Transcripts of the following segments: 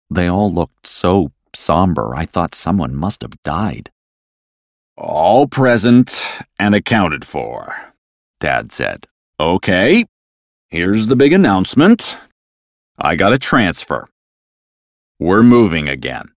They all looked so somber, I thought someone must have died. "All present and accounted for," Dad said. "Okay, here's the big announcement. I got a transfer. We're moving again."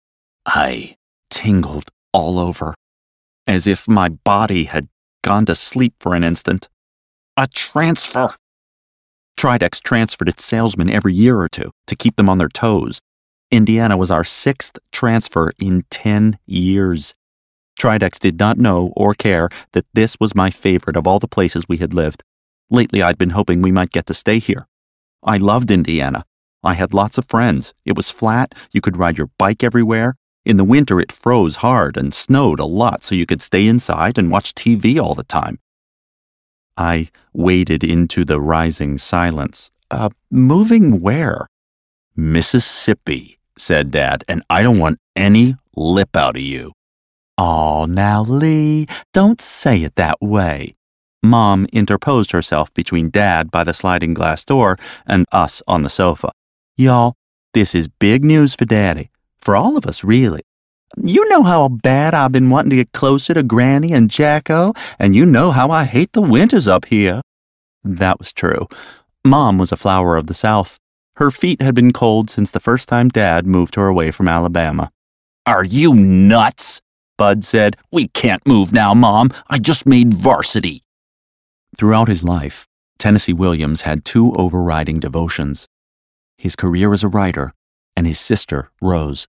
I tingled all over, as if my body had gone to sleep for an instant. A transfer! Tridex transferred its salesmen every year or two to keep them on their toes. Indiana was our 6th transfer in 10 years. Tridex did not know or care that this was my favorite of all the places we had lived. Lately, I'd been hoping we might get to stay here. I loved Indiana. I had lots of friends. It was flat. You could ride your bike everywhere. In the winter, it froze hard and snowed a lot, so you could stay inside and watch TV all the time. I waded into the rising silence. Moving where? "Mississippi," said Dad, "and I don't want any lip out of you." "Aw, now, Lee, don't say it that way." Mom interposed herself between Dad by the sliding glass door and us on the sofa. "Y'all, this is big news for Daddy. For all of us, really. You know how bad I've been wanting to get closer to Granny and Jacko, and you know how I hate the winters up here." That was true. Mom was a flower of the South. Her feet had been cold since the first time Dad moved her away from Alabama. "Are you nuts?" Bud said. "We can't move now, Mom. I just made varsity." Throughout his life, Tennessee Williams had 2 overriding devotions: his career as a writer and his sister, Rose.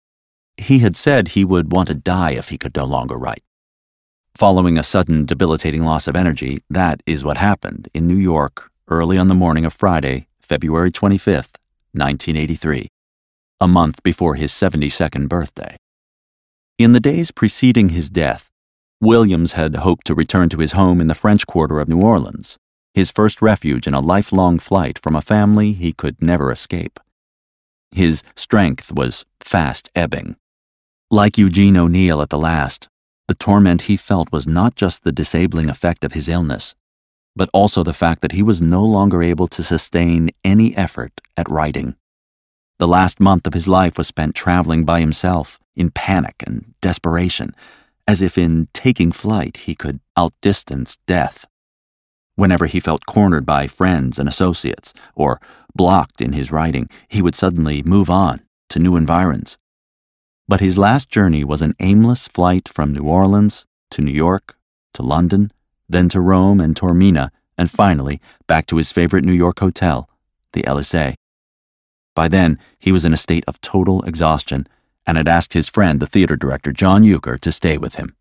He had said he would want to die if he could no longer write. Following a sudden debilitating loss of energy, that is what happened in New York early on the morning of Friday, February 25th, 1983, a month before his 72nd birthday. In the days preceding his death, Williams had hoped to return to his home in the French Quarter of New Orleans, his first refuge in a lifelong flight from a family he could never escape. His strength was fast ebbing. Like Eugene O'Neill at the last, the torment he felt was not just the disabling effect of his illness, but also the fact that he was no longer able to sustain any effort at writing. The last month of his life was spent traveling by himself, in panic and desperation, as if in taking flight he could outdistance death. Whenever he felt cornered by friends and associates, or blocked in his writing, he would suddenly move on to new environs. But his last journey was an aimless flight from New Orleans to New York to London, then to Rome and Taormina, and finally back to his favorite New York hotel, the Elysee. By then, he was in a state of total exhaustion and had asked his friend, the theater director John Euchre, to stay with him.